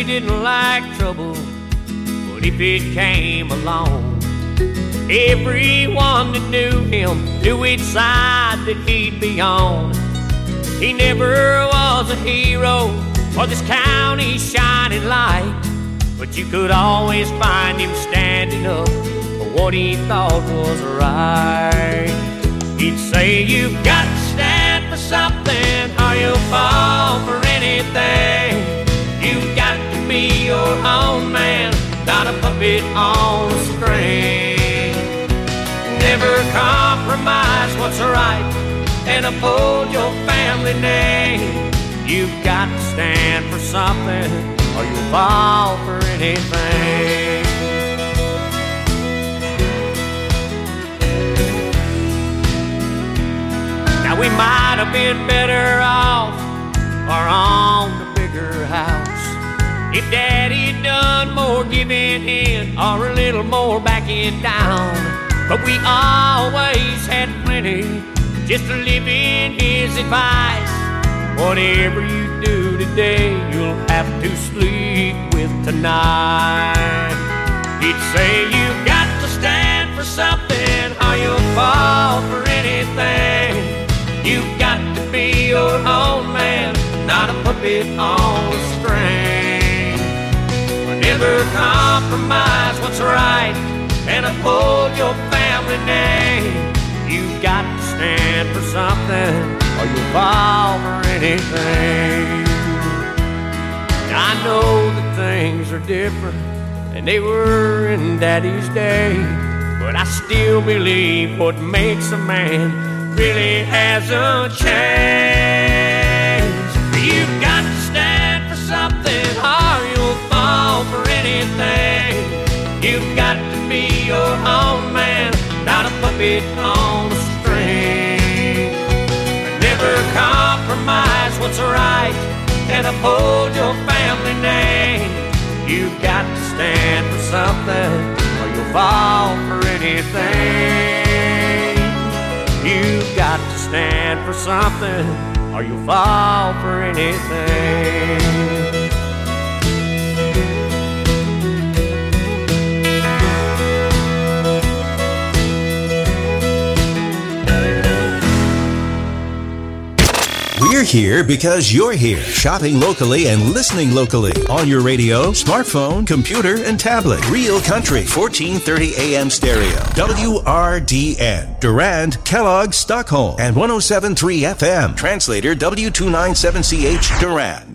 didn't like trouble, but if it came along, everyone that knew him knew which side that he'd be on. He never was a hero or this county's shining light, but you could always find him standing up for what he thought was right. He'd say, you've got to stand for something or you'll fall for anything. You've got to be your own man, not a puppet on a string. Never compromise what's right and uphold your family name. You've got to stand for something or you'll fall for anything. Now we might have been better off or on the bigger house if Daddy'd done more giving in or a little more backing down. But we always had plenty just to live in his advice. Whatever you do today, you'll have to sleep with tonight. He'd say, you've got to stand for something or you'll fall for anything. You've got to be your own man, not a puppet on a string. Never compromise what's right and uphold your family name. You've got to stand for something or you'll fall for anything. Now I know that things are different than they were in Daddy's day, but I still believe what makes a man really hasn't changed. You've got to stand for something or you'll fall for anything. You've got to be your own man, not a puppet on a string. Never compromise what's right and uphold your family name. You've got to stand for something or you'll fall for anything. You've got to stand for something or you'll fall for anything. We're here because you're here, shopping locally and listening locally on your radio, smartphone, computer, and tablet. Real Country, 1430 AM stereo. WRDN, Durand, Kellogg, Stockholm, and 107.3 FM. Translator W297CH, Durand.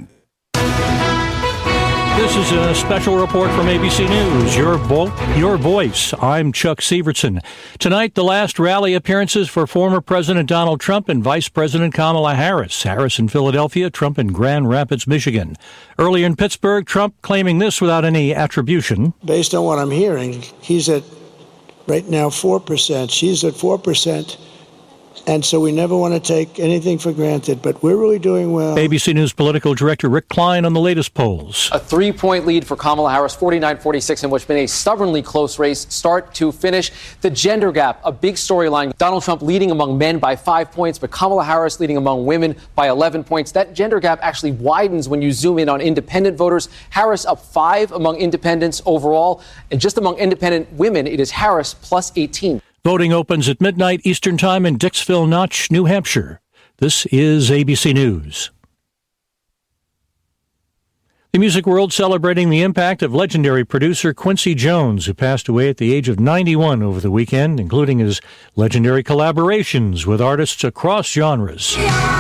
This is a special report from ABC News, your voice. I'm Chuck Severson. Tonight, the last rally appearances for former President Donald Trump and Vice President Kamala Harris. Harris in Philadelphia, Trump in Grand Rapids, Michigan. Earlier in Pittsburgh, Trump claiming this without any attribution. Based on what I'm hearing, he's at, right now, 4%. She's at 4%. And so we never want to take anything for granted, but we're really doing well. ABC News political director Rick Klein on the latest polls. A 3-point lead for Kamala Harris, 49-46, in what's been a stubbornly close race, start to finish. The gender gap, a big storyline. Donald Trump leading among men by 5 points, but Kamala Harris leading among women by 11 points. That gender gap actually widens when you zoom in on independent voters. Harris up 5 among independents overall, and just among independent women, it is Harris plus 18. Voting opens at midnight Eastern Time in Dixville Notch, New Hampshire. This is ABC News. The music world celebrating the impact of legendary producer Quincy Jones, who passed away at the age of 91 over the weekend, including his legendary collaborations with artists across genres.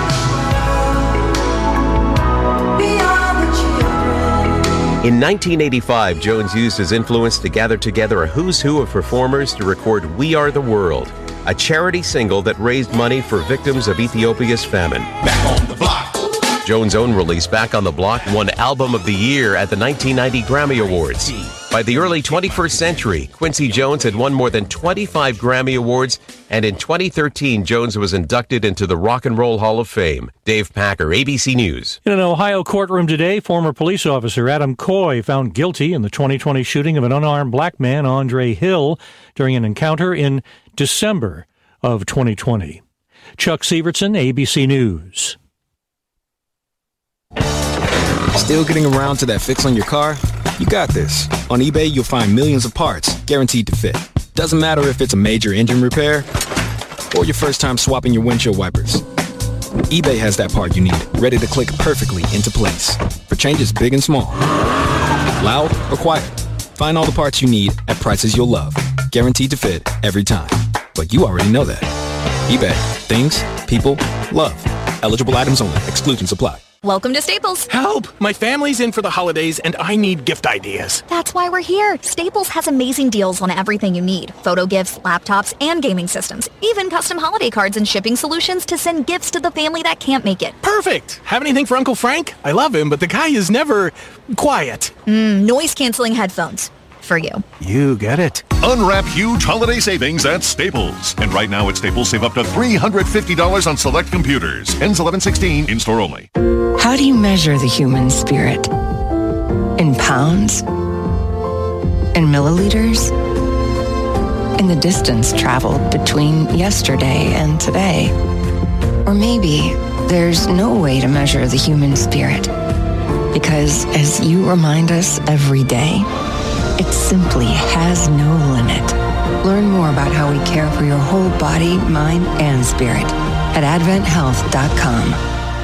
In 1985, Jones used his influence to gather together a who's who of performers to record We Are the World, a charity single that raised money for victims of Ethiopia's famine. Back on the block. Jones' own release, Back on the Block, won Album of the Year at the 1990 Grammy Awards. By the early 21st century, Quincy Jones had won more than 25 Grammy Awards, and in 2013, Jones was inducted into the Rock and Roll Hall of Fame. Dave Packer, ABC News. In an Ohio courtroom today, former police officer Adam Coy found guilty in the 2020 shooting of an unarmed black man, Andre Hill, during an encounter in December of 2020. Chuck Severson, ABC News. Still getting around to that fix on your car? You got this. On eBay, you'll find millions of parts guaranteed to fit. Doesn't matter if it's a major engine repair or your first time swapping your windshield wipers. eBay has that part you need, ready to click perfectly into place for changes big and small. Loud or quiet, find all the parts you need at prices you'll love. Guaranteed to fit every time. But you already know that. eBay. Things, people, love. Eligible items only. Exclusions apply. Welcome to Staples. Help! My family's in for the holidays and I need gift ideas. That's why we're here. Staples has amazing deals on everything you need. Photo gifts, laptops, and gaming systems. Even custom holiday cards and shipping solutions to send gifts to the family that can't make it. Perfect! Have anything for Uncle Frank? I love him, but the guy is never quiet. Noise-canceling headphones. For you. You get it. Unwrap huge holiday savings at Staples. And right now at Staples, save up to $350 on select computers. Ends 11/16, in-store only. How do you measure the human spirit? In pounds? In milliliters? In the distance traveled between yesterday and today? Or maybe there's no way to measure the human spirit. Because as you remind us every day, it simply has no limit. Learn more about how we care for your whole body, mind, and spirit at AdventHealth.com.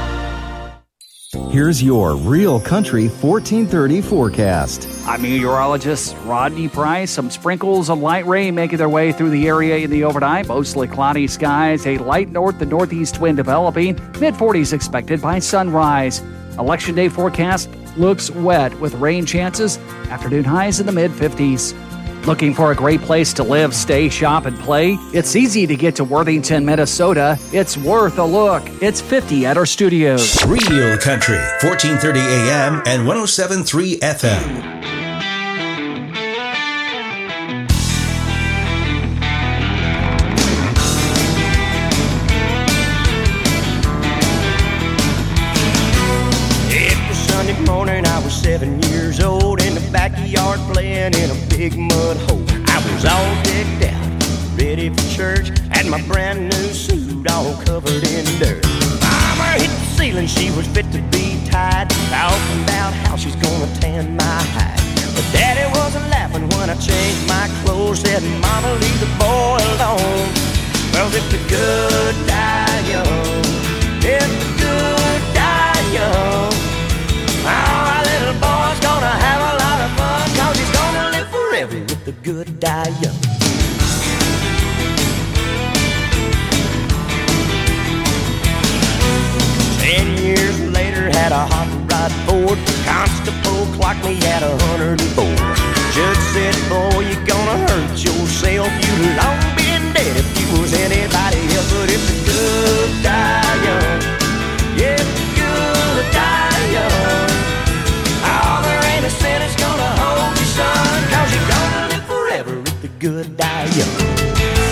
Here's your Real Country 1430 forecast. I'm meteorologist Rodney Price. Some sprinkles of light rain making their way through the area in the overnight. Mostly cloudy skies, a light north to northeast wind developing. Mid-40s expected by sunrise. Election day forecast looks wet with rain chances. Afternoon highs in the mid-50s. Looking for a great place to live, stay, shop, and play? It's easy to get to Worthington, Minnesota. It's worth a look. It's 50 at our studios. Real Country, 1430 AM and 107.3 FM. Morning, I was 7 years old in the backyard playing in a big mud hole. I was all decked out, ready for church, had my brand new suit all covered in dirt. Mama hit the ceiling, she was fit to be tied, talking about how she's gonna tan my hide. But Daddy wasn't laughing when I changed my clothes, said, Mama, leave the boy alone. Well, if the good die young, if the good die young, our little boy's gonna have a lot of fun, 'cause he's gonna live forever if the good die young. Years later, had a hot rod Ford. Constable clocked me at 104. Judge said, boy, you're gonna hurt yourself. You'd long been dead if you was anybody else. But if the good die young, yeah, if the good die young, oh, there ain't a sin that's gonna hold you, son, 'cause you're gonna live forever if the good die young.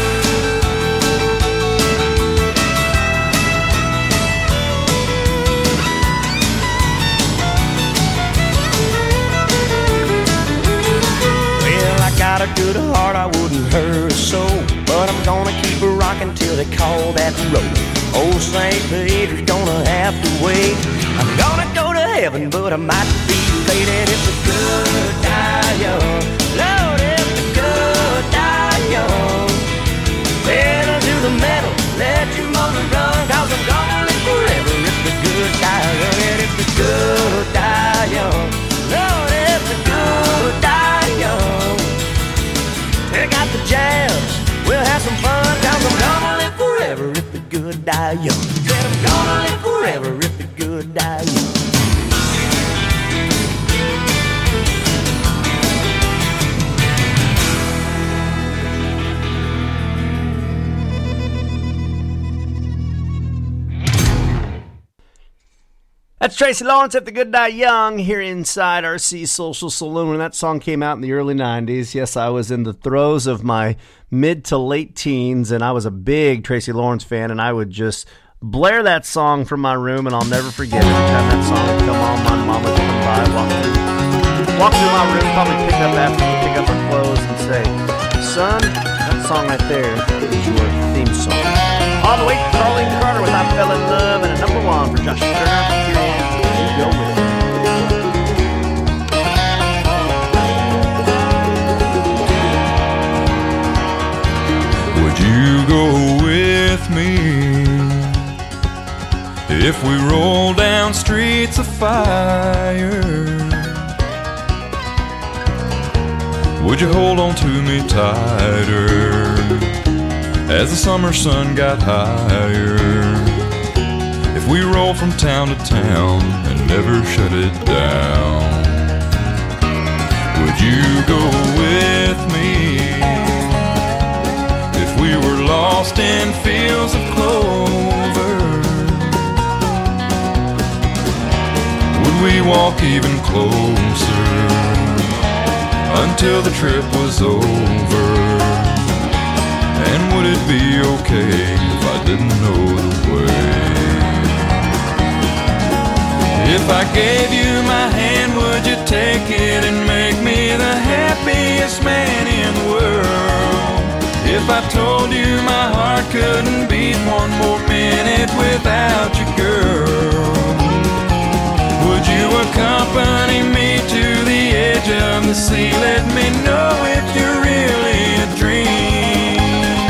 Got a good heart, I wouldn't hurt a soul, but I'm gonna keep her rocking till they call that road. Old St. Peter's gonna have to wait. I'm gonna go to heaven, but I might be late. And if the good die young, Lord, if the good die young, pedal to the metal, let your motor run, 'cause I'm gonna live forever if the good die young. And if the good die young, Lord, if the good die young, check out the jams, we'll have some fun, 'cause I'm gonna live forever if the good die young. Said I'm gonna live forever if the good die young. That's Tracy Lawrence, If the Good Die Young, here inside RC Social Saloon. When that song came out in the early 90s, yes, I was in the throes of my mid to late teens, and I was a big Tracy Lawrence fan, and I would just blare that song from my room, and I'll never forget every time that song would come on. My mom would come by, walk through my room, probably pick up her clothes and say, son, that song right there is your theme song. On the way, Carlene Carter with I Fell in Love, and a number one for Josh Turner. Here is You Go With It. you go with me if we roll down streets of fire? Would you hold on to me tighter as the summer sun got higher? If we roll from town to town and never shut it down, would you go with me if we were lost in fields of clover? Would we walk even closer until the trip was over? And would it be okay if I didn't know the way? If I gave you my hand, would you take it and make me the happiest man in the world? If I told you my heart couldn't beat one more minute without you, girl, would you accompany me to the edge of the sea? Let me know if you're really a dream.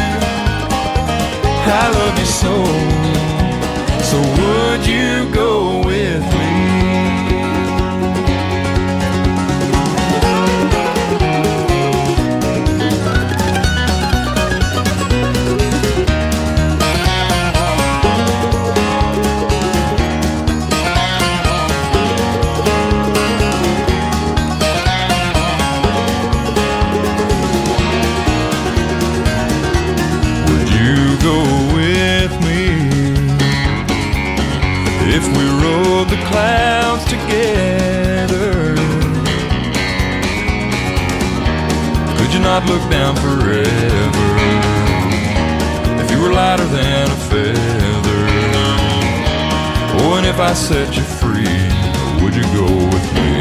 I love you so, so would you go with me? The clouds together, could you not look down forever if you were lighter than a feather? Oh, and if I set you free, would you go with me?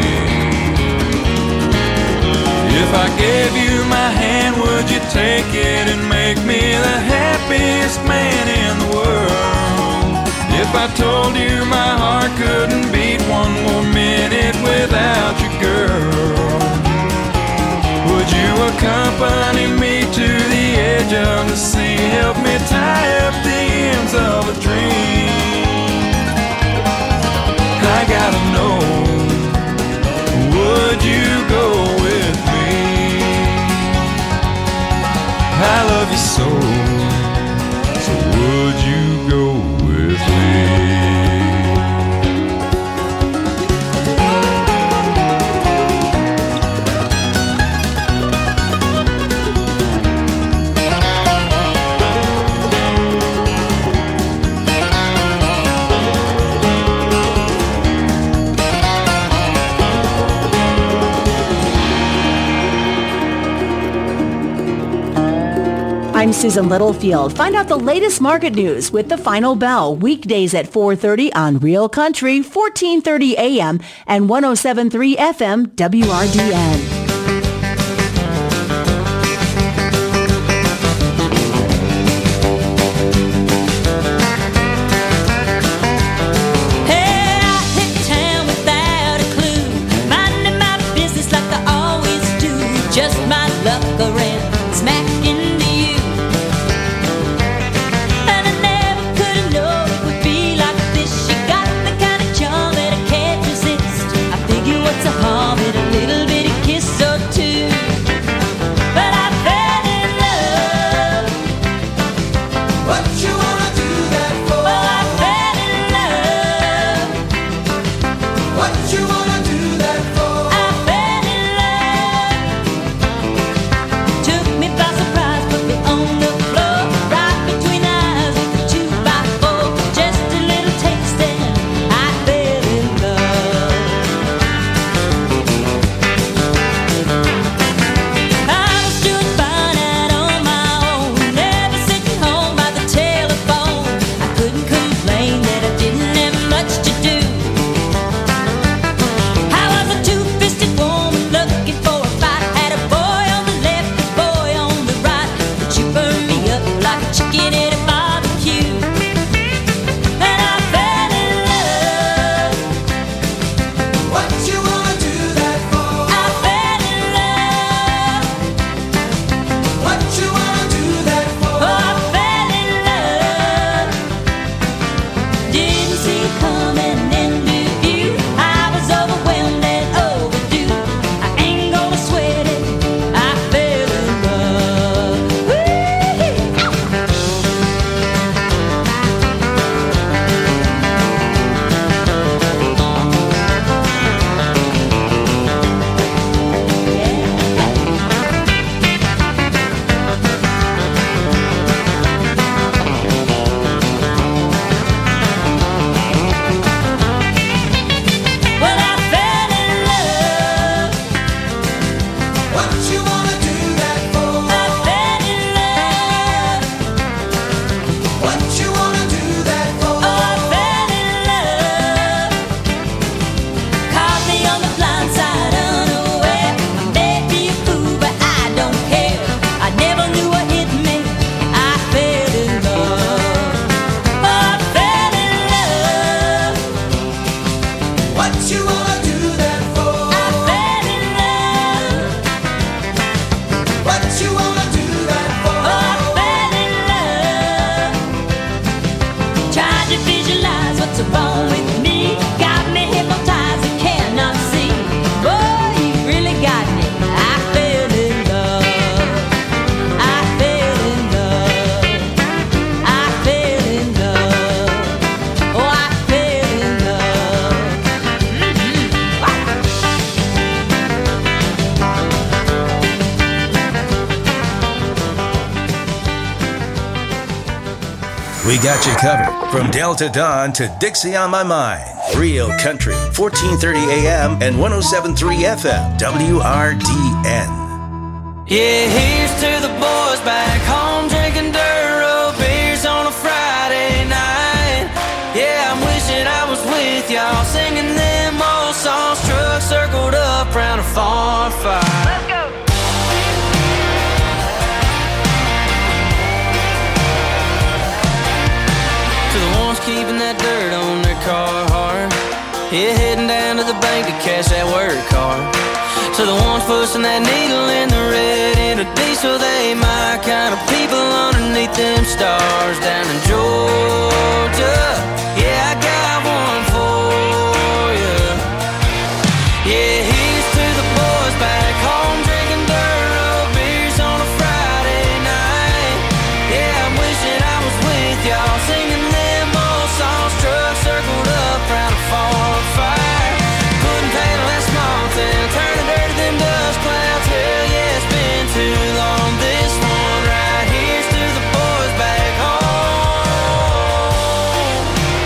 If I gave you my hand, would you take it and make me the happiest man in the world? If I told you my heart couldn't beat one more minute without you, girl, would you accompany me to the edge of the sea? Help me tie up the ends of a dream. I gotta know, would you go with me? I love you so, so would you go with me? I'm Susan Littlefield. Find out the latest market news with The Final Bell, weekdays at 4:30 on Real Country, 1430 AM and 107.3 FM WRDN. Kiss We got you covered. From Delta Dawn to Dixie on My Mind. Real Country, 1430 AM and 107.3 FM, WRDN. Yeah, here's to the boys back home drinking dirt road beers on a Friday night. Yeah, I'm wishing I was with y'all singing them old songs. Trucks circled up round a farm fire. Let's go! To the ones keeping that dirt on their Carhartt. Yeah, heading down to the bank to cash that work card. To the ones pushing that needle in the red into diesel, they my kind of people underneath them stars down in Georgia. Yeah, I got one for you. Yeah, here's to the boys back home drinking dirt road beers on a Friday night. Yeah, I'm wishing I was with y'all singing them old songs. Trucks circled up round a farm fire. Putting paint on that small town, turning dirt to them dust clouds. Hell yeah, it's been too long. This one right here's to the boys back home.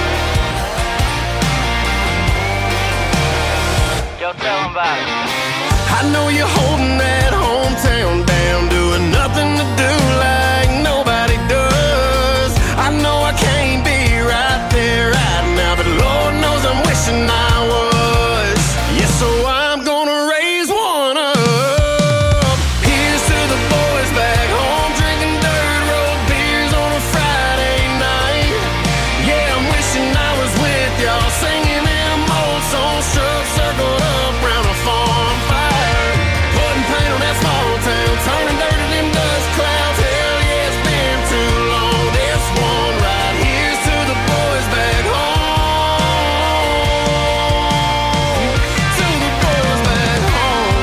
Yo, tell them about it. I know you're holding that hometown down, doing nothing to do like nobody does. I know I can't be right there right now, but Lord knows I'm wishing I was. Yeah, so I'm gonna raise one up. Here's to the boys back home drinking dirt road beers on a Friday night. Yeah, I'm wishing I was with y'all singing them old songs. Trucks circled up round a farm fire. Putting paint on that small town, turning dirt to them dust clouds. Hell yeah, it's been too long. This one right here's to the boys back home. To the boys back home.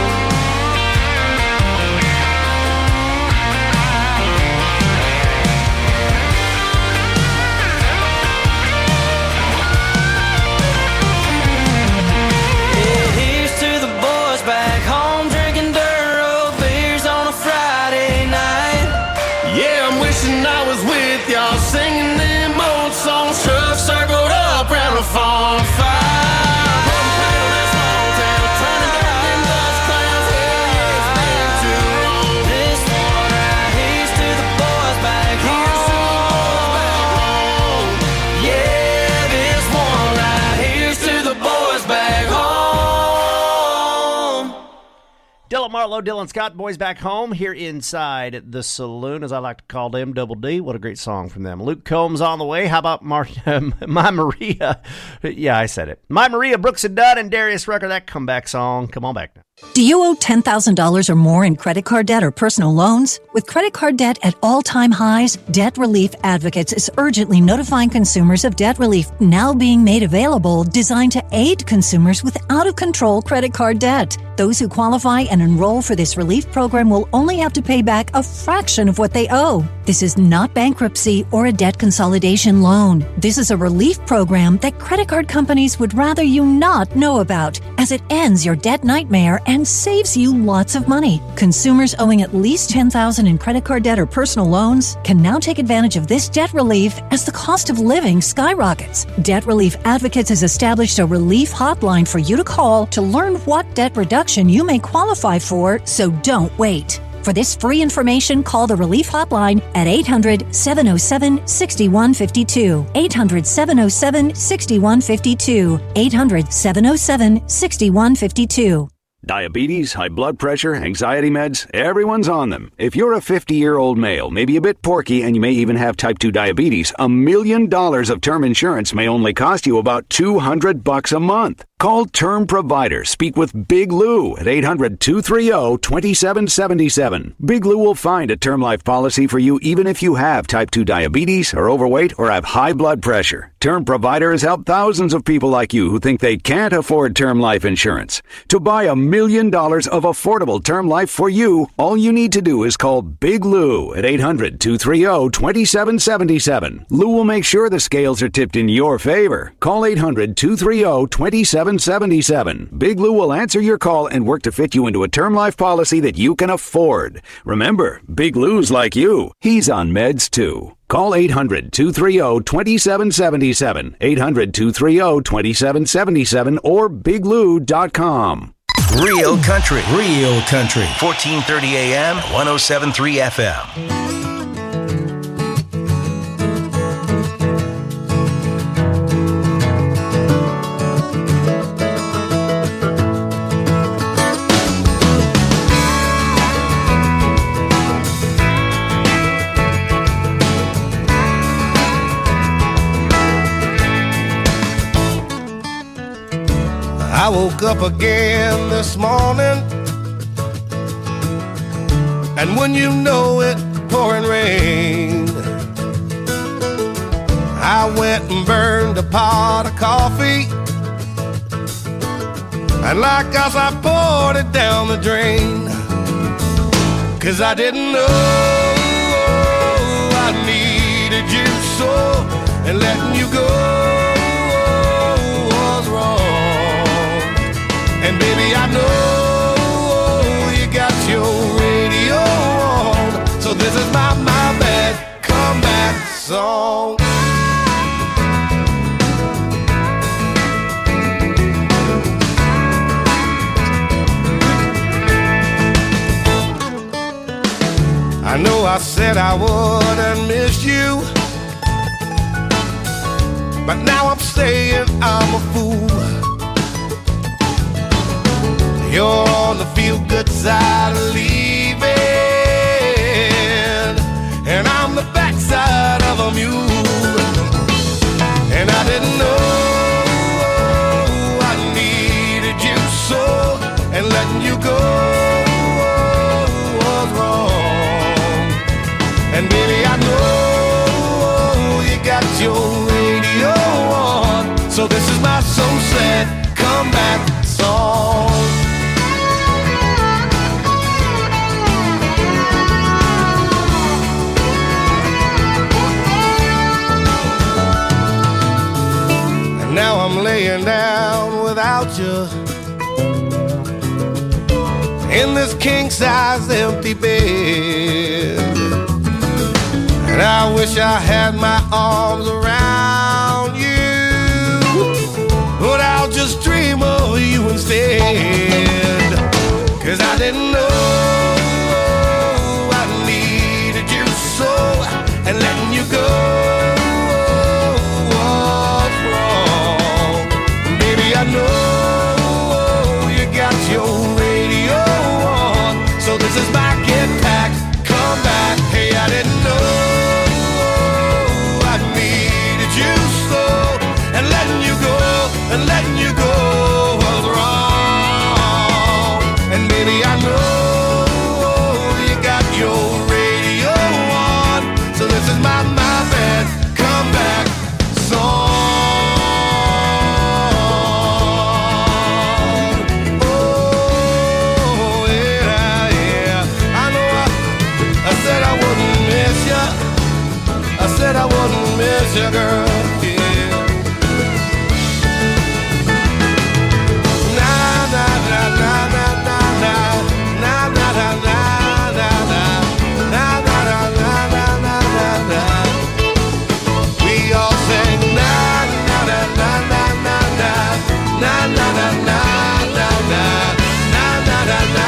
Yeah, here's to the boys back home drinking dirt road beers on a Friday night. Yeah, I'm wishing I was with y'all singing them old songs. Trucks circled up round a farm fire. Putting paint on that small town, turning dirt to them dust clouds. Hell yeah, it's been too long. This one right here's to the boys back home. Yeah, this one right here's to the boys back home. Dylan Marlowe, Dylan Scott, Boys Back Home here inside the saloon, as I like to call them, Double D. What a great song from them. Luke Combs on the way. How about My Maria? Yeah, I said it. My Maria, Brooks and Dunn, and Darius Rucker, that comeback song. Come on back now. Do you owe $10,000 or more in credit card debt or personal loans? With credit card debt at all-time highs, Debt Relief Advocates is urgently notifying consumers of debt relief now being made available, designed to aid consumers with out-of-control credit card debt. Those who qualify and enroll for this relief program will only have to pay back a fraction of what they owe. This is not bankruptcy or a debt consolidation loan. This is a relief program that credit card companies would rather you not know about, as it ends your debt nightmare and saves you lots of money. Consumers owing at least $10,000 in credit card debt or personal loans can now take advantage of this debt relief as the cost of living skyrockets. Debt Relief Advocates has established a relief hotline for you to call to learn what debt reduction you may qualify for, so don't wait. For this free information, call the Relief Hotline at 800-707-6152. 800-707-6152. 800-707-6152. Diabetes, high blood pressure, anxiety meds, everyone's on them. If you're a 50-year-old male, maybe a bit porky, and you may even have type 2 diabetes, $1 million of term insurance may only cost you about $200 a month. Call Term Provider. Speak with Big Lou at 800-230-2777. Big Lou will find a term life policy for you even if you have type 2 diabetes, are overweight, or have high blood pressure. Term Provider has helped thousands of people like you who think they can't afford term life insurance. To buy $1 million of affordable term life for you, all you need to do is call Big Lou at 800-230-2777. Lou will make sure the scales are tipped in your favor. Call 800-230-2777. Big Lou will answer your call and work to fit you into a term life policy that you can afford. Remember, Big Lou's like you. He's on meds too. Call 800-230-2777, 800-230-2777, or biglou.com. Real country. 1430 AM, 107.3 FM. I woke up again this morning, and when you know it, pouring rain. I went and burned a pot of coffee, and like us I poured it down the drain. 'Cause I didn't know I needed you so, and letting you go was wrong. And baby, I know you got your radio on, so this is my bad comeback song. I know I said I wouldn't miss you, but now I'm saying I'm a fool. You're on the feel-good side of leaving, and I'm the backside of a mule. And I didn't know I needed you so, and letting you go was wrong. And baby, I know you got your radio on, so this is my so sad comeback song. Now I'm laying down without you in this king-size empty bed, and I wish I had my arms around you, but I'll just dream of you instead. 'Cause I didn't know I needed you so, and letting you go I know you got your radio on, so this is my get back, come back. Hey, I didn't know I needed you so, and letting you go was wrong. And baby, I know you got your radio on, so this is my bad comeback song. I wouldn't miss you, girl, yeah. Na na na na na na na na na na na na na na na na na. We all sing na na na na na na na na na na na na na na na na.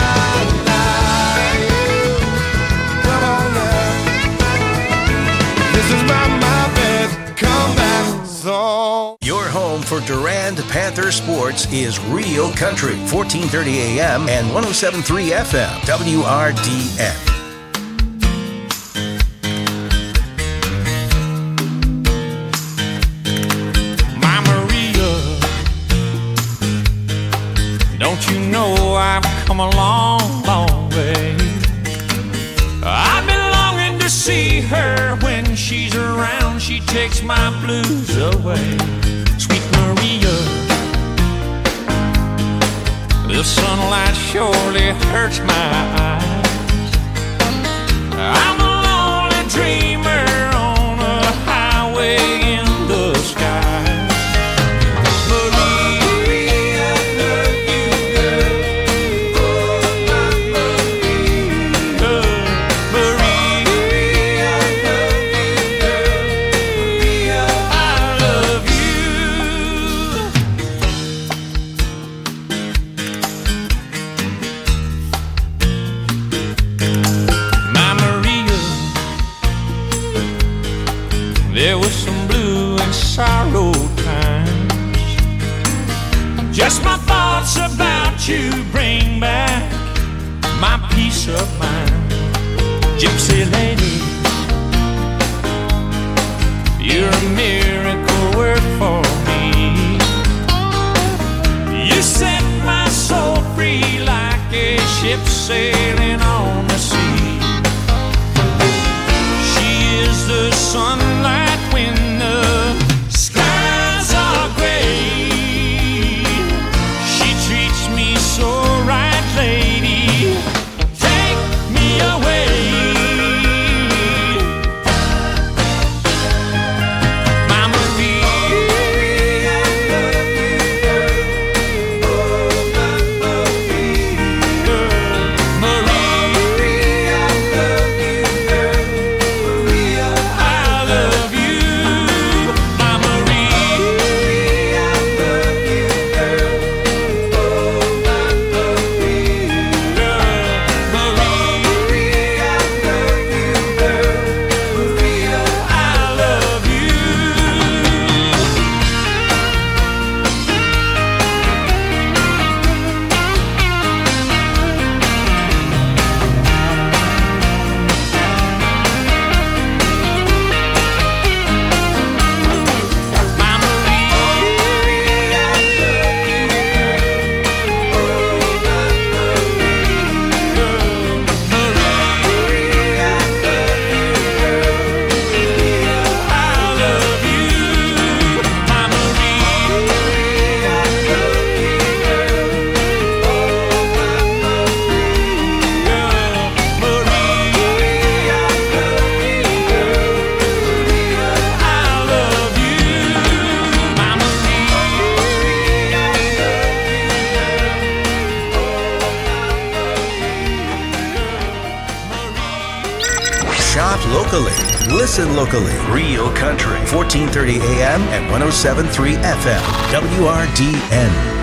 Come on now. This is my bad comeback song. Your home for Durand Panther sports is Real Country, 1430 AM and 107.3 FM, WRDN. My Maria, don't you know I've come a long, long way? I've been longing to see her. When she's around, she takes my blues away. Sweet Maria, the sunlight surely hurts my eyes. I'm a lonely dreamer on a highway in the sky. Maria, love you, girl. Oh, my Maria. Maria, love you, There was some blue and sorrow times. Just my thoughts about you bring back my peace of mind. Gypsy lady, you're a miracle work for me. You set my soul free like a ship sailing on the sea. She is the sunlight when the skies are gray. She treats me so right, lady. Take me away. Listen locally. Real Country, 1430 AM and 107.3 FM. WRDN.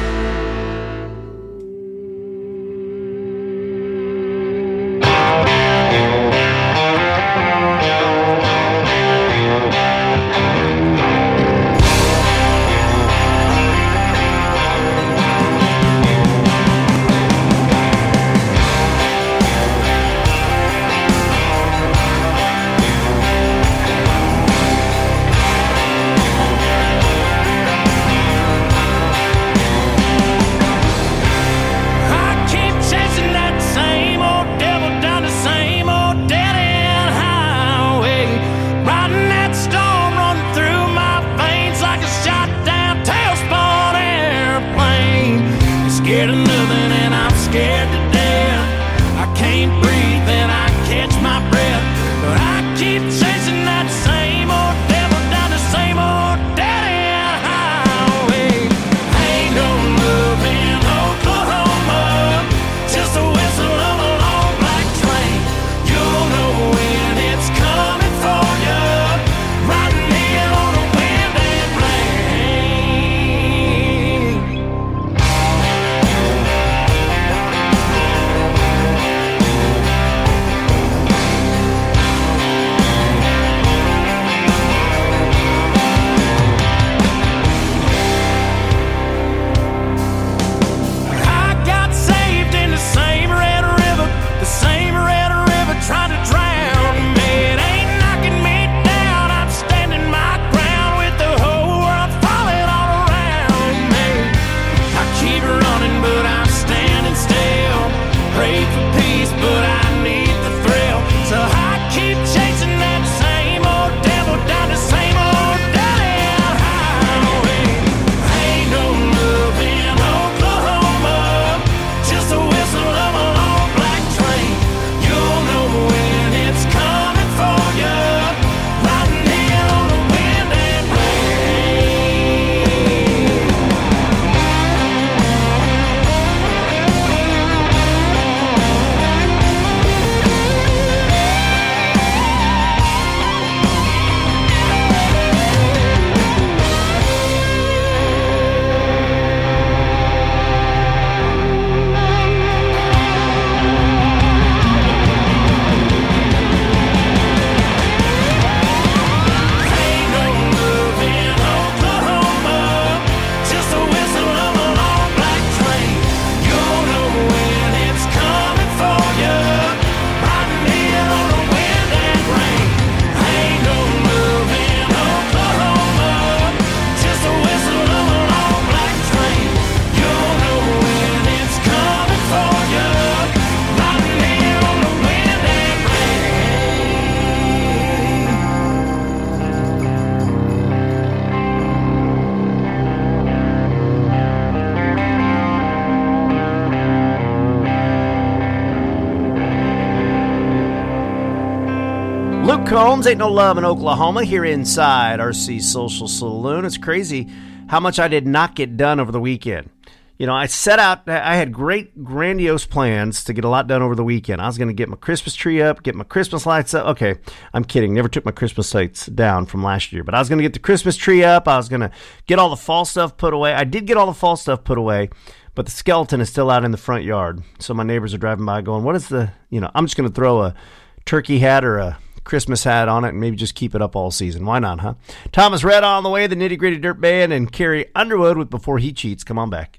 Combs, Ain't No Love in Oklahoma, here inside RC Social Saloon. It's crazy how much I did not get done over the weekend. You know, I had great, grandiose plans to get a lot done over the weekend. I was going to get my Christmas tree up, get my Christmas lights up. Okay, I'm kidding. Never took my Christmas lights down from last year. But I was going to get the Christmas tree up. I was going to get all the fall stuff put away. I did get all the fall stuff put away, but the skeleton is still out in the front yard. So my neighbors are driving by going, what is I'm just going to throw a turkey hat or a Christmas hat on it and maybe just keep it up all season. Why not, huh? Thomas Rhett on the way, the Nitty Gritty Dirt Band, and Carrie Underwood with Before He Cheats. Come on back.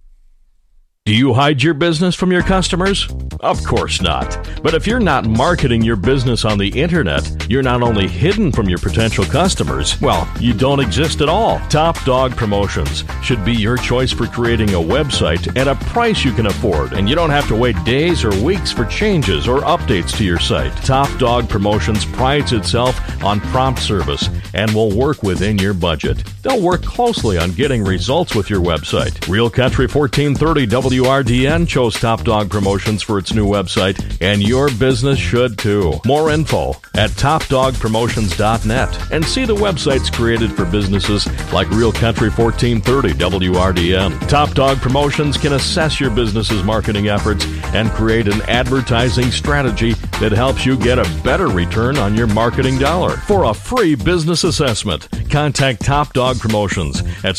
Do you hide your business from your customers? Of course not. But if you're not marketing your business on the internet, you're not only hidden from your potential customers, well, you don't exist at all. Top Dog Promotions should be your choice for creating a website at a price you can afford, and you don't have to wait days or weeks for changes or updates to your site. Top Dog Promotions prides itself on prompt service and will work within your budget. They'll work closely on getting results with your website. Real Country 1430 WRDN chose Top Dog Promotions for its new website, and your business should too. More info at topdogpromotions.net, and see the websites created for businesses like Real Country 1430 WRDN. Top Dog Promotions can assess your business's marketing efforts and create an advertising strategy that helps you get a better return on your marketing dollar. For a free business assessment, contact Top Dog Promotions at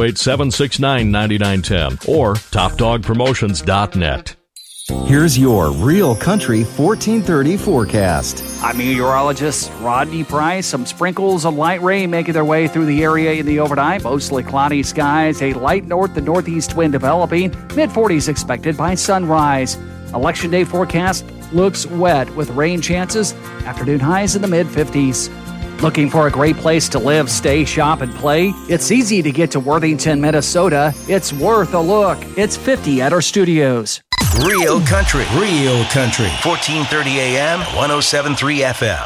608-769-9910 or topdogpromotions.net. Here's your Real Country 1430 forecast. I'm meteorologist Rodney Price. Some sprinkles of light rain making their way through the area in the overnight. Mostly cloudy skies. A light north to northeast wind developing. Mid-40s expected by sunrise. Election day forecast looks wet with rain chances. Afternoon highs in the mid-50s. Looking for a great place to live, stay, shop, and play? It's easy to get to Worthington, Minnesota. It's worth a look. It's 50 at our studios. Real Country. 1430 AM, 107.3 FM.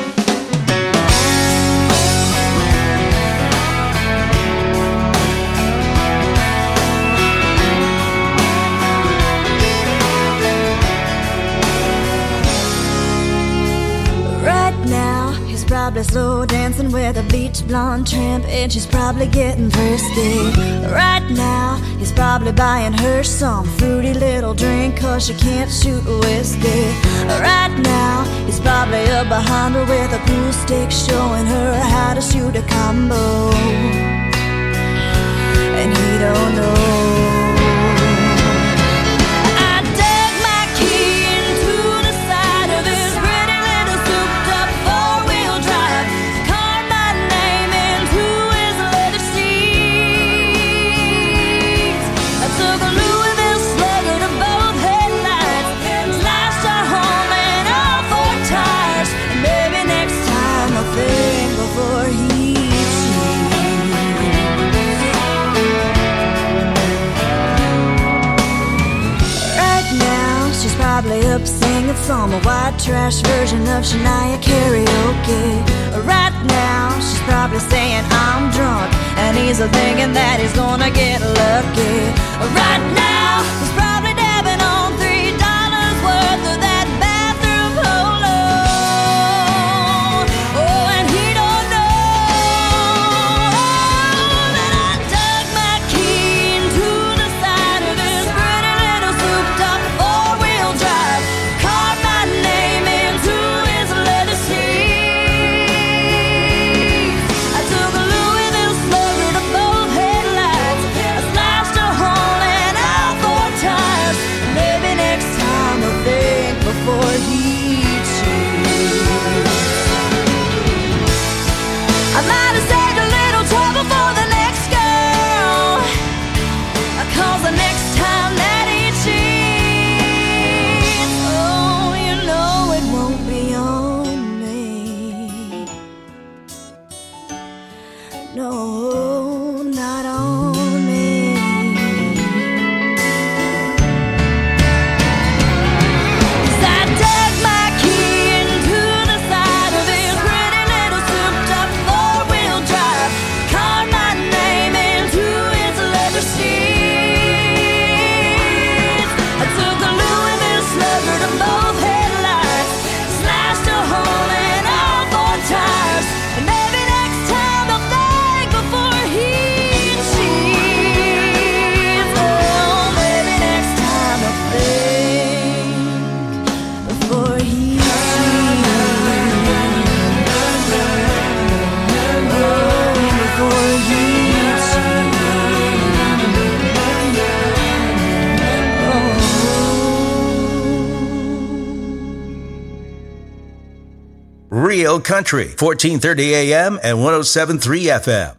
Probably slow dancing with a beach blonde tramp, and she's probably getting thirsty. Right now, he's probably buying her some fruity little drink, 'cause she can't shoot whiskey. Right now, he's probably up behind her with a pool stick, showing her how to shoot a combo. And he don't know. Probably up singing some white trash version of Shania karaoke. Right now, she's probably saying I'm drunk, and he's thinking that he's gonna get lucky. Right now, he's probably dabbing on $3 worth of that bathroom polo. Oh, and he don't know that I dug my key into the side of his pretty little souped up four-wheel drive, carved my name into his leather seat. I took a Louisville slugger to both headlights. I slashed a hole in all four tires. Maybe next time I'll think before he cheats. I might have saved a little trouble for the next girl, 'cause the next time that he cheats, oh, you know it won't be on me. No, not on me. 'Cause I dug my key into the side of his pretty little souped up four-wheel drive, carved my name into his leather seats. I took a Louisville slugger to both headlights, slashed a hole in all Real Country, 1430 AM and 107.3 FM.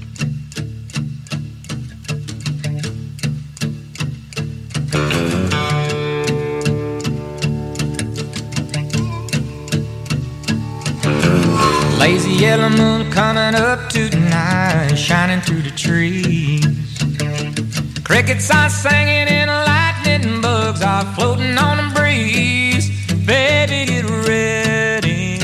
Lazy yellow moon coming up tonight, shining through the trees. Crickets are singing and lightning bugs are floating on the breeze. Baby, get ready.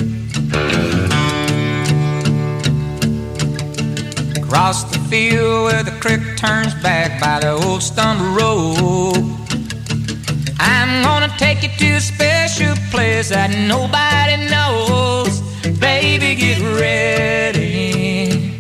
Across the field where the creek turns back by the old stumble road, I'm gonna take you to a special place that nobody knows. Baby, get ready.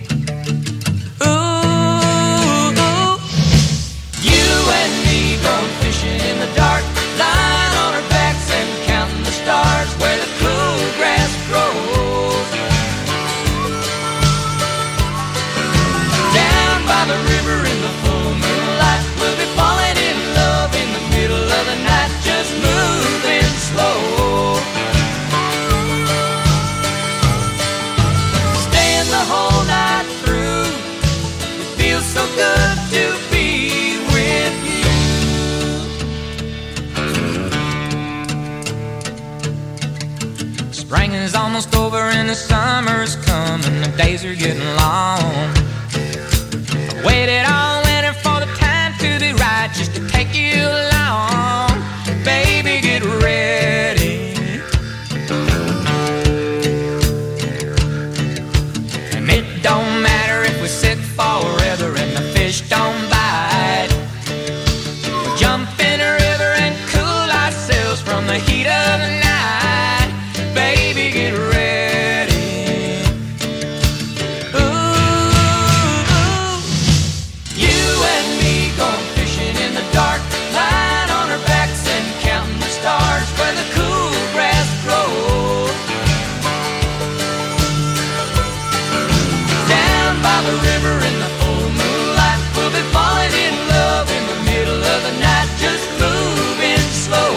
Ooh, you and me going fishing in the dark, lying on our backs and counting the stars where the cool grass grows. Down by the river in the full moonlight, we'll be falling in love in the middle of the night, just moving slow. The whole night through, it feels so good to be with you. Spring is almost over and the summer's coming, the days are getting long. I waited all winter for the time to be right, just to take you along. Baby, get ready. Don't matter if we sit forever and the fish don't bite. We'll jump in a river and cool ourselves from the heat of the night. Baby, get ready. Ooh, you and me going fishing in the dark, lying on our backs and counting the stars where the cool grass grows. By the river in the full moonlight, we'll be falling in love in the middle of the night, just moving slow.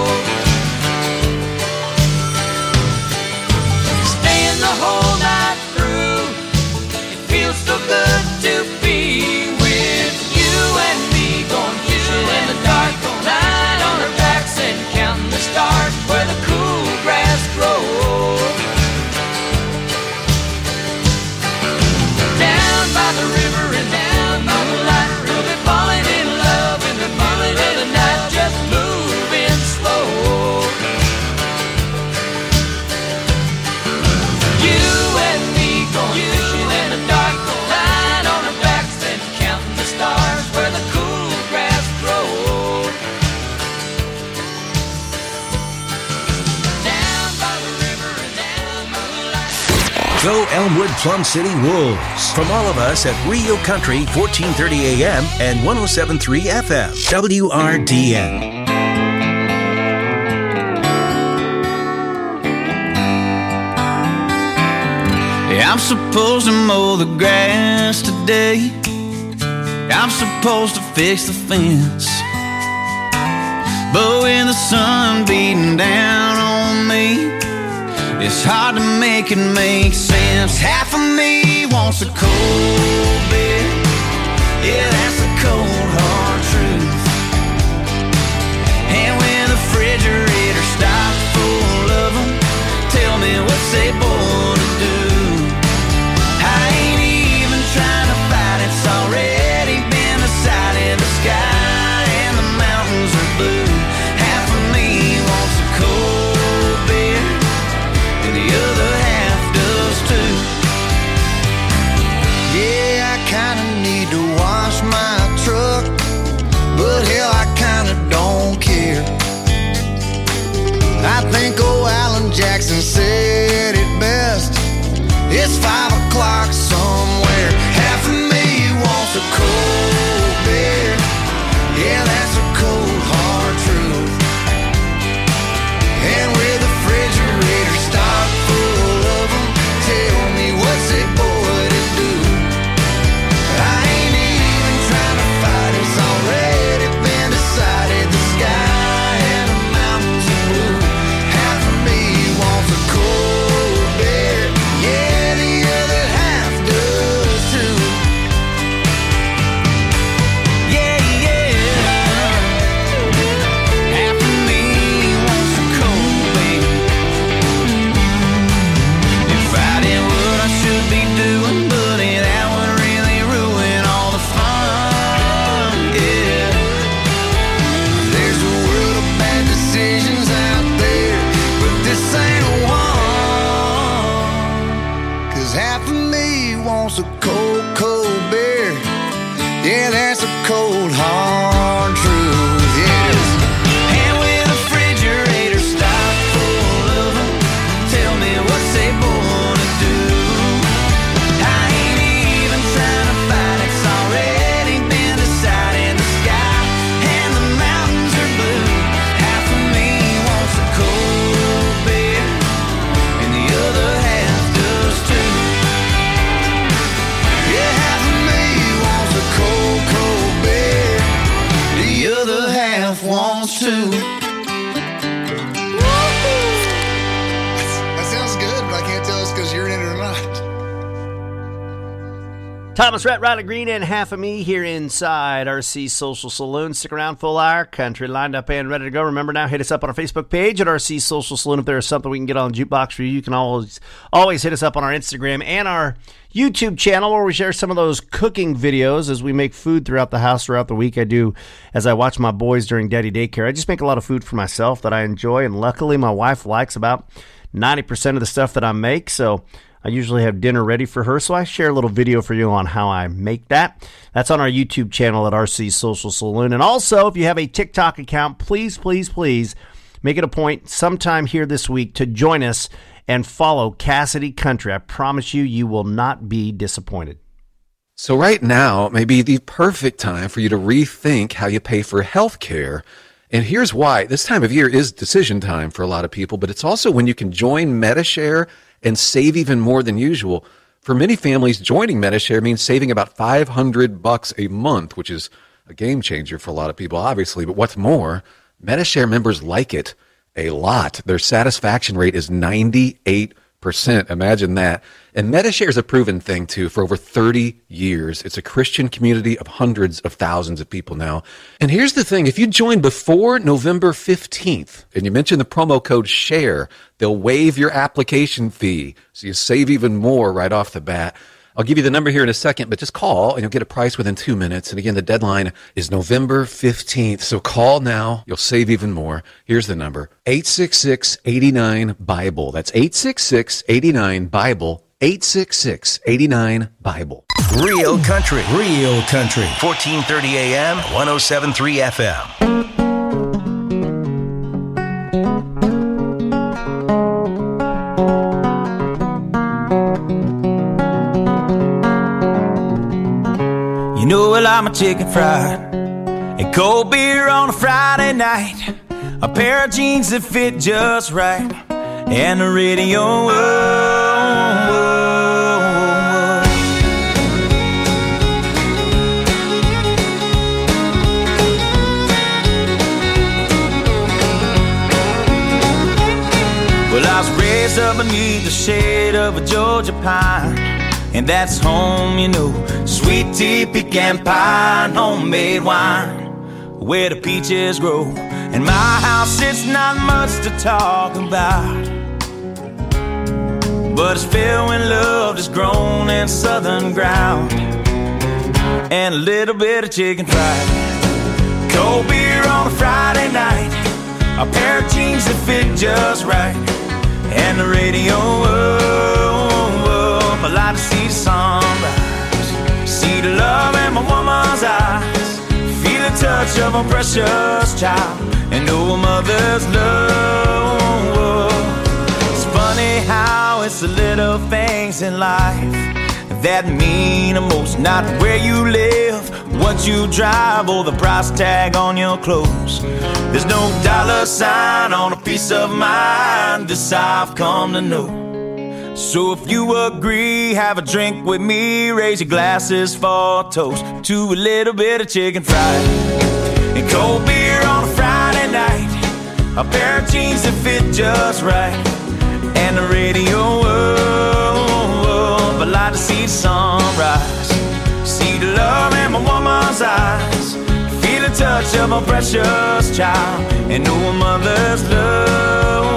Staying the whole night through, it feels so good to be with you and me, going fishing in the dark, lying on our backs and counting the stars where the cool grass grows. By the river and down by the light, we'll be falling in love in the middle of the night, just moving slow. You and me going fishing in the dark, lying on our backs and counting the stars where the cool grass grows. Down by the river and down by the light. Go Elmwood Plum City Wolves. From all of us at Rio Country, 1430 AM and 107.3 FM. WRDN. Yeah, I'm supposed to mow the grass today. I'm supposed to fix the fence. But with the sun beating down on me, it's hard to make it make sense. Half of me wants a cold beer. Yeah, that's the cold hard truth. And when the refrigerator stocked full of them, tell me what's they born to do. I ain't even trying to fight, it's already been decided. The sky and the mountains are blue. Half of me wants a cold beer, and the other half does too. Yeah, I kinda need to wash my truck, but hell, I kinda don't care. I think old Alan Jackson said it best. It's 5 o'clock somewhere. Half of me wants a cold beer. Yeah, that's a cold hard truth. And with the refrigerator stocked full of them, tell me what's it boy to do. I ain't even trying to fight, it's already been decided. The sky and the mountains are blue. Half of me wants a cold 'cause half of me wants a cold, cold beer. Yeah, that's a cold, hard truth, yes. And when the refrigerator stopped full of them, tell me what's they gonna do. I ain't even trying to fight, it's already been decided in the sky, and the mountains are blue. Half of me wants a cold beer, and the other half does too. Yeah, half of me wants a cold, cold beer. The other half wants to. That sounds good, but I can't tell it's because you're in it or not. Thomas Rhett, Riley Green, and half of me here inside RC Social Saloon. Stick around, full hour country lined up and ready to go. Remember now, hit us up on our Facebook page at RC Social Saloon. If there's something we can get on the jukebox for you, you can always hit us up on our Instagram and our YouTube channel, where we share some of those cooking videos as we make food throughout the house throughout the week. I do as I watch my boys during daddy daycare. I just make a lot of food for myself that I enjoy, and luckily my wife likes about 90% of the stuff that I make, so I usually have dinner ready for her, so I share a little video for you on how I make that. That's on our YouTube channel at RC Social Saloon. And also, if you have a TikTok account, please, please, please make it a point sometime here this week to join us and follow Cassidy Country. I promise you, you will not be disappointed. So right now may be the perfect time for you to rethink how you pay for health care. And here's why. This time of year is decision time for a lot of people, but it's also when you can join Medi-Share and save even more than usual. For many families, joining Medi-Share means saving about $500 a month, which is a game changer for a lot of people, obviously. But what's more, Medi-Share members like it a lot. Their satisfaction rate is 98%. Imagine that. And Medi-Share is a proven thing, too, for over 30 years. It's a Christian community of hundreds of thousands of people now. And here's the thing. If you join before November 15th and you mention the promo code SHARE, they'll waive your application fee, so you save even more right off the bat. I'll give you the number here in a second, but just call and you'll get a price within 2 minutes. And again, the deadline is November 15th. So call now. You'll save even more. Here's the number: 866-89-BIBLE. That's 866-89-BIBLE. 866-89-BIBLE. Real country. 1430 AM, 107.3 FM. You know I like my chicken fried, and cold beer on a Friday night, a pair of jeans that fit just right, and the radio. Whoa, whoa, whoa. Well, I was raised up beneath the shade of a Georgia pine, and that's home, you know. Sweet tea, pecan pie, and homemade wine, where the peaches grow. In my house, it's not much to talk about, but it's filled when love is grown in southern ground, and a little bit of chicken fried, cold beer on a Friday night, a pair of jeans that fit just right, and the radio. I like to see the sunrise, see the love in my woman's eyes, feel the touch of a precious child, and know a mother's love. It's funny how it's the little things in life that mean the most. Not where you live, what you drive, or the price tag on your clothes. There's no dollar sign on a piece of mind, this I've come to know. So if you agree, have a drink with me, raise your glasses for a toast to a little bit of chicken fried, and cold beer on a Friday night, a pair of jeans that fit just right, and the radio. I like to see the sunrise, see the love in my woman's eyes, feel the touch of a precious child, and know a mother's love.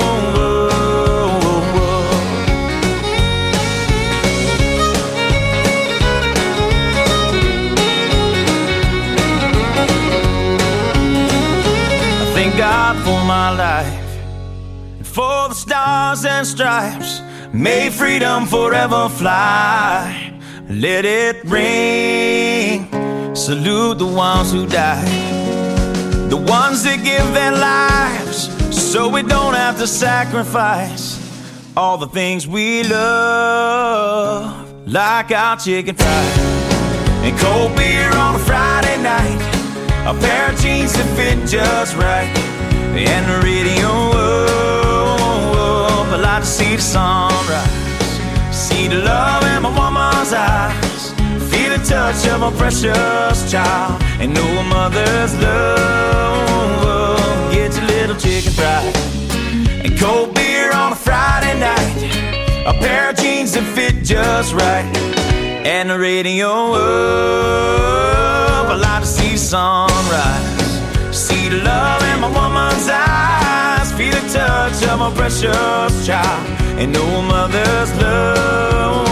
Thank God for my life, and for the stars and stripes May freedom forever fly. Let it ring. Salute the ones who died, the ones that give their lives so we don't have to sacrifice all the things we love, like our chicken fried and cold beer on a Friday night, a pair of jeans that fit just right, and the radio up. I like to see the sunrise, see the love in my woman's eyes, feel the touch of a precious child, and know a mother's love. Get your little chicken fried and cold beer on a Friday night, a pair of jeans that fit just right, and the radio up. I like to see the sunrise, see the love in my woman's eyes, feel the touch of a precious child, and know a mother's love.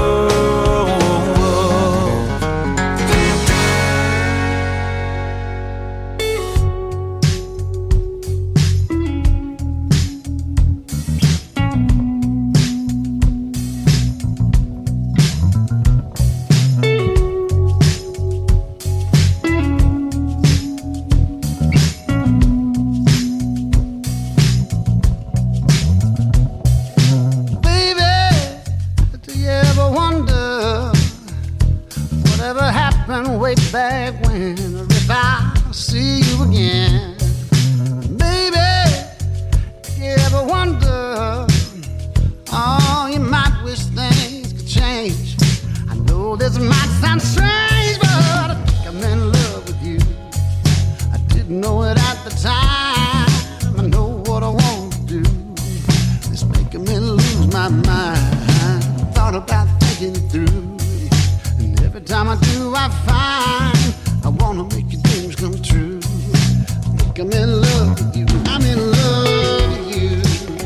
Way back when, or if I see you again, baby, you ever wonder, oh, you might wish things could change. I know this might sound strange, but I think I'm in love with you. I didn't know it at the time. I know what I want to do. It's making me lose my mind. Thought about thinking it through. Every time I do, I find I wanna make your dreams come true. I think I'm in love with you. I'm in love with you.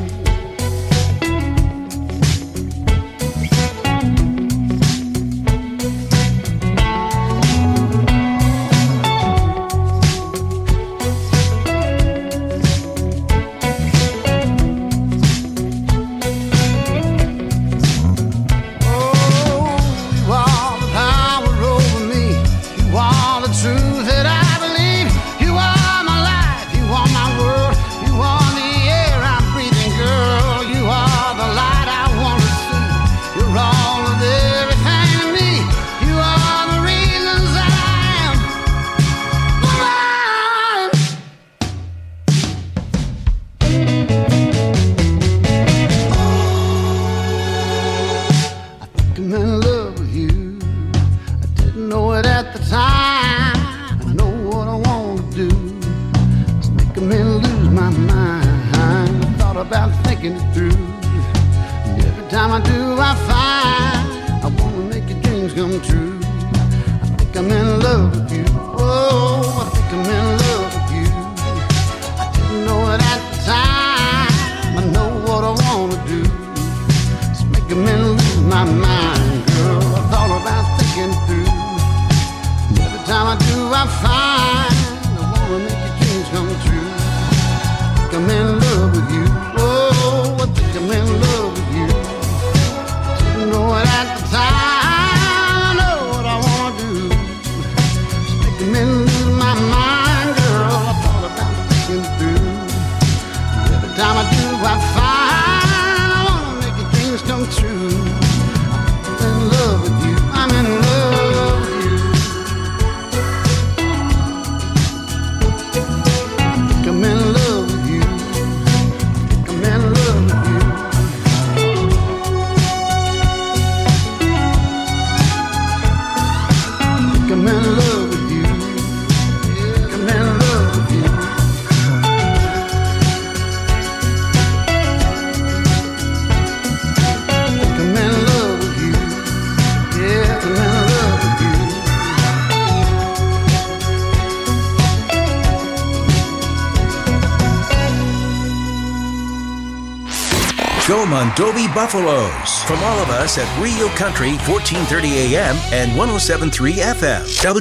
Go Mondovi Buffaloes. From all of us at Real Country 1430 AM and 107.3 FM.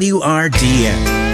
WRDN.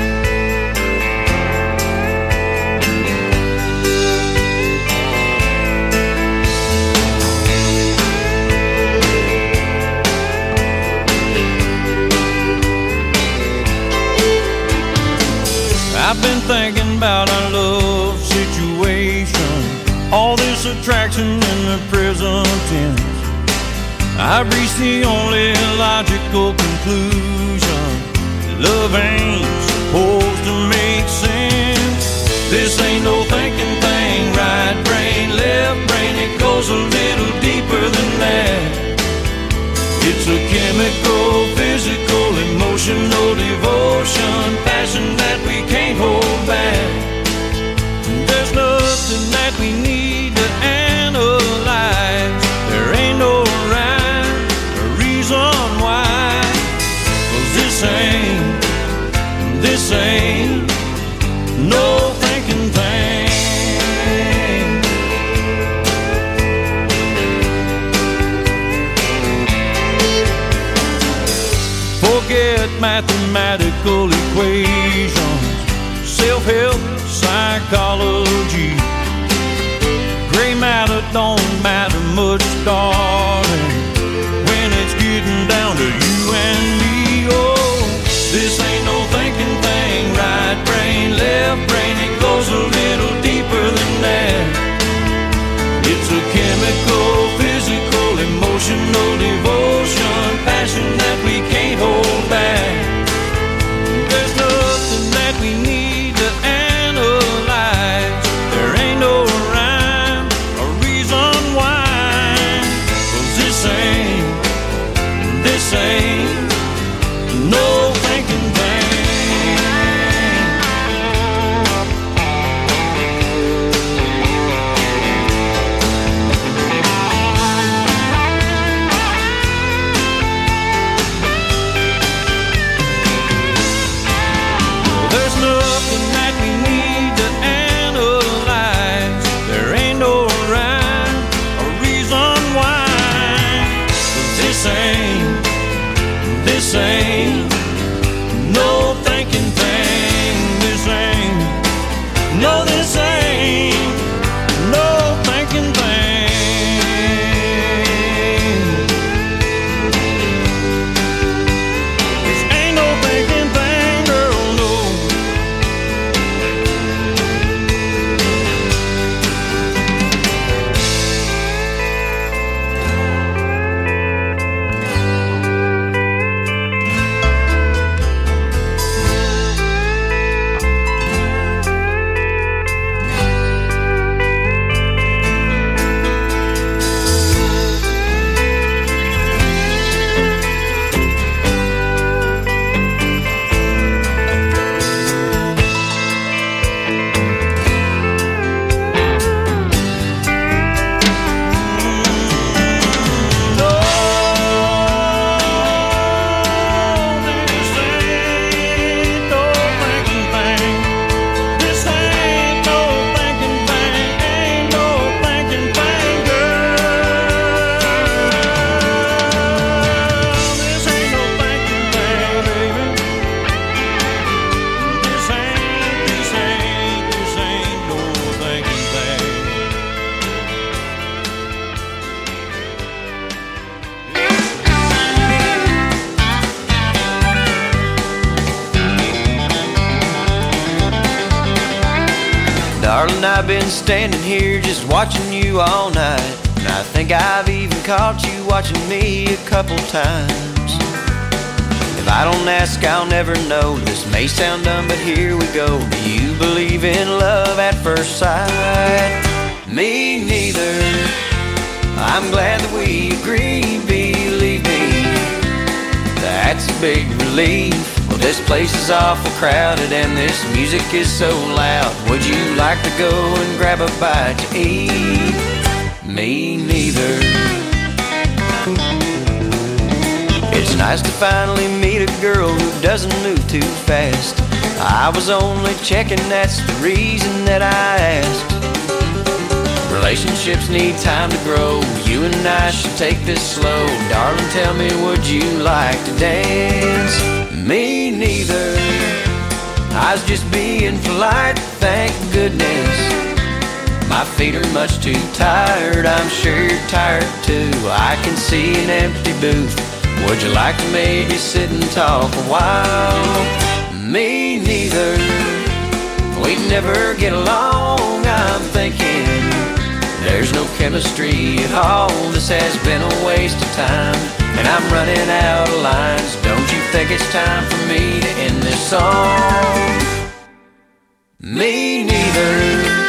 thinking about our love situation, all this attraction in the present tense. I've reached the only logical conclusion: love ain't supposed to make sense. This ain't no thinking thing, right brain, left brain, it goes a little deeper than that. It's a chemical, physical, emotional devotion, passion that we can't hold back. There's nothing that we need to analyze. There ain't no rhyme or reason why. 'Cause this ain't no thinking thing. Forget mathematical equations, self-help, psychology. Gray matter don't matter much, darling, when it's getting down to you and me. Oh, this ain't no thinking thing, right brain, left brain, it goes a little deeper than that. It's a chemical, physical, emotional devotion, passion that we can't hold back. There's nothing that we need to analyze. There ain't no rhyme or reason why. 'Cause this ain't no thinking thing. There's nothing that we need to analyze. There ain't no rhyme or reason why. 'Cause this ain't no thinking thing. This ain't no thinking thing. This ain't no thinking thing, girl, no. Darling, I've been standing here just watching you all night, and I think I've even caught you watching me a couple times. If I don't ask, I'll never know. This may sound dumb, but here we go. Do you believe in love at first sight? Me neither. I'm glad that we agree, believe me. That's a big relief. Well, this place is awful crowded and this music is so loud. Would you like to go and grab a bite to eat? Me neither. It's nice to finally meet a girl who doesn't move too fast. I was only checking, that's the reason that I asked. Relationships need time to grow. You and I should take this slow. Darling, tell me, would you like to dance? Me neither. I was just being polite, thank goodness. My feet are much too tired, I'm sure you're tired too. I can see an empty booth. Would you like to maybe sit and talk a while? Me neither. we'd never get along. I'm thinking there's no chemistry at all. This has been a waste of time, and I'm running out of lines. Don't you think it's time for me to end this song? Me neither.